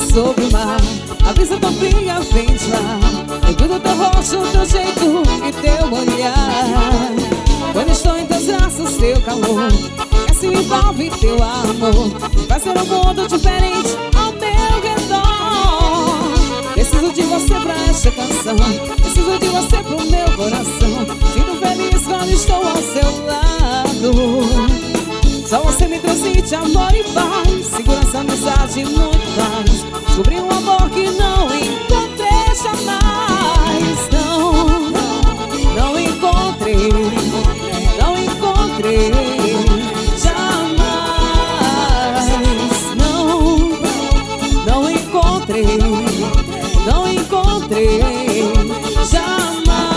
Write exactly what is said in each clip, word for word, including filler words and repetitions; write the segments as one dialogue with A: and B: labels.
A: sobre o mar. A brisa tão fria vem de lá. Lembro do teu rosto, teu jeito e teu olhar. Quando estou em teus braços, teu calor que se envolve teu amor. Vai ser um mundo diferente ao meu redor. Preciso de você pra esta canção. Preciso de você pro meu coração. Sinto feliz quando estou ao seu lado. Só você me transmite amor e paz, segurança, amizade e muito mais. Descobri um amor que não encontrei jamais. Não, não encontrei, não encontrei jamais. Não, não encontrei, não encontrei jamais.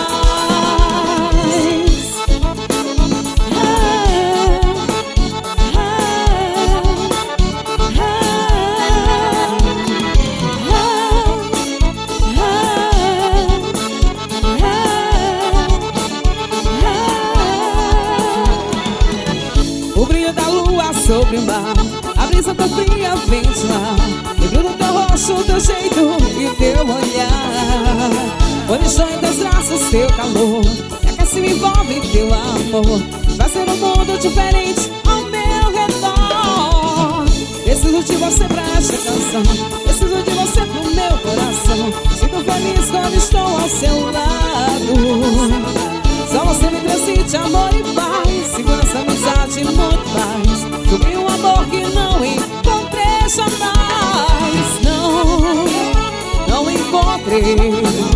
A: Sobre o mar, a brisa tão fria vem de lá. Lembro do teu rosto, teu jeito e teu olhar. Quando estou em teus braços, teu calor que aquece, me envolve teu amor. Vai ser um mundo diferente ao meu redor. Preciso de você pra esta canção. Preciso de você pro meu coração. Sinto feliz quando estou ao seu lado. Só você me transmite amor e paz, segurança, amizade e muito mais. Descobri um amor que não encontrei jamais. Não, não encontrei.